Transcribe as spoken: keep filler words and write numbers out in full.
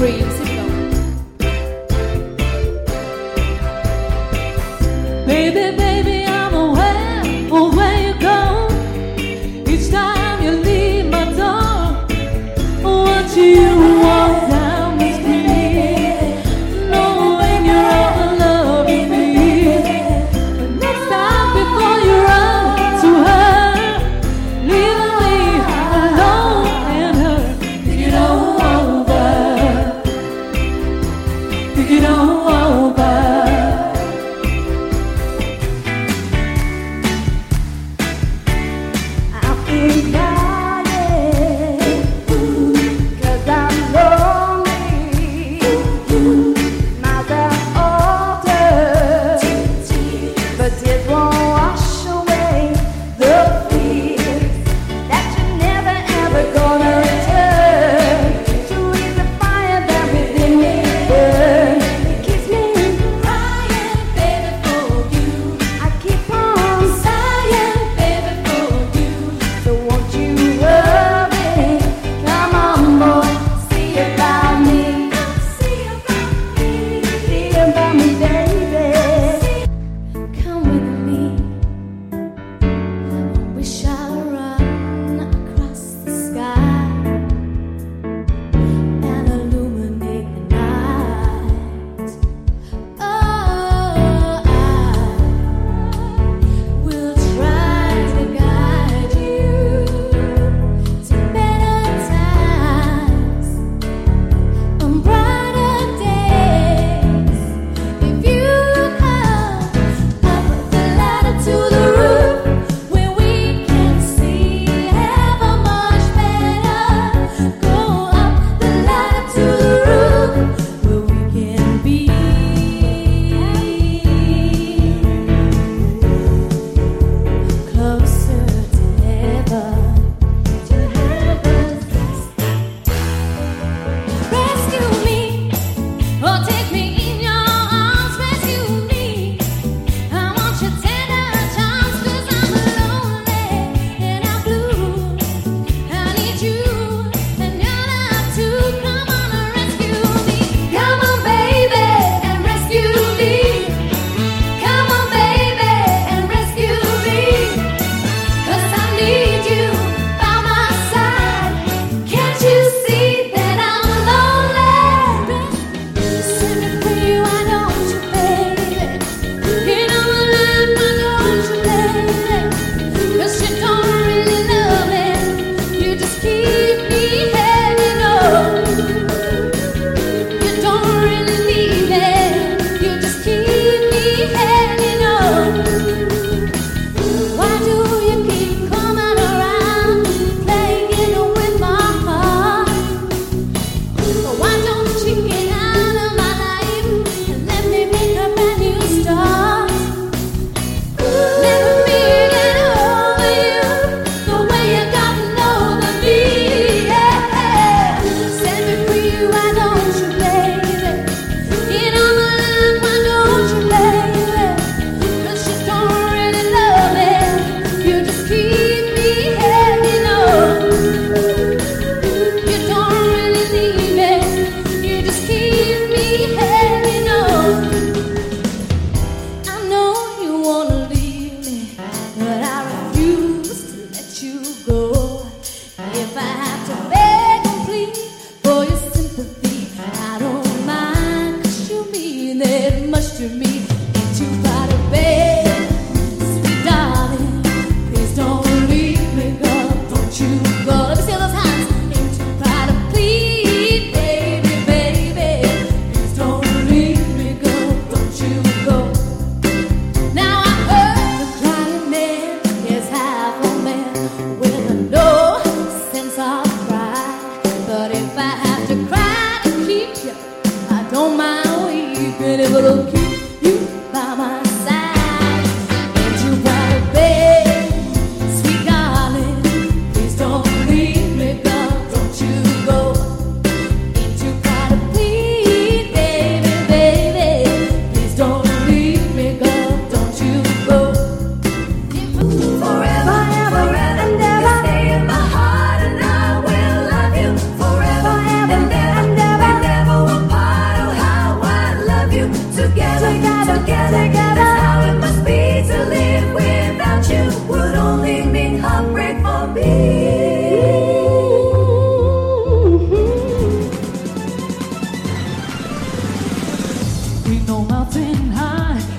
dreams. Here we go. Baby, baby, I'm aware of where you go. Each time you leave my door, what you walk down the street, knowing you're all alone with me. But next time before you run to her, leaving me alone and her, think it all over, think it all over. I've been crying, 'cause I'm lonely. Mouth are older, but tears won't wash away the fears that you're never ever gonna return. To ease the fire that within me burns. It keeps me crying, baby, for you. I keep on sighing, baby, for you. So won't you hurry? Come on, boy, see about me. See about me, see about me, baby. Come with me. We shall run across the sky and illuminate the night. Oh, I will try to guide you to better times and brighter days. If you come up the ladder to the roof where we can see ever much better, go up the ladder to the roof where we can be closer to heaven, to heaven. Rescue me, or take me in your arms. Rescue me, I want your tender charms, 'cause I'm lonely and I'm blue. I need you and your love too. Come on and rescue me. Come on, baby, and rescue me. Come on, baby, and rescue me. 'Cause I need you by my side. Can't you see that I'm lonely? Set me free, why don't you, baby? You know I love, why don't you, baby? 'Cause you don't really love me. You just keep me hanging on. You don't really need me. You just keep me hanging on. Why do you keep coming around, playing with my heart? Why don't you get out of my life and let me make a brand new start? Let me get over you the way you gotten over me. Yeah. Set me free, why don't you, baby? Get on my line, why don't you, baby? 'Cause you don't really love me. You just keep me hanging on. You don't really need me. You just keep me hanging on. I know you wanna leave me, but I refuse to let you go. If I have to beg and plead for your sympathy, I don't mind, 'cause you mean that much to me. Ain't you proud of beg, sweet darling? Please don't leave me, girl. Don't you go. Let me see those hands. Ain't you proud of plead, baby, baby? Please don't leave me, girl. Don't you go. Now I heard the crying man is half a man with no sense of pride. But if I have to cry to keep you, I don't mind weeping if it'll keep you by my side. Ain't you proud of beg, sweet darling? Please don't leave me, girl. Don't you go. Ain't you proud of plead, baby, baby? Please don't leave me, girl. Don't you go. Forever, ever, and ever, you stay in my heart, and I will love you forever, ever, and ever, and ever. Ain't no mountain high,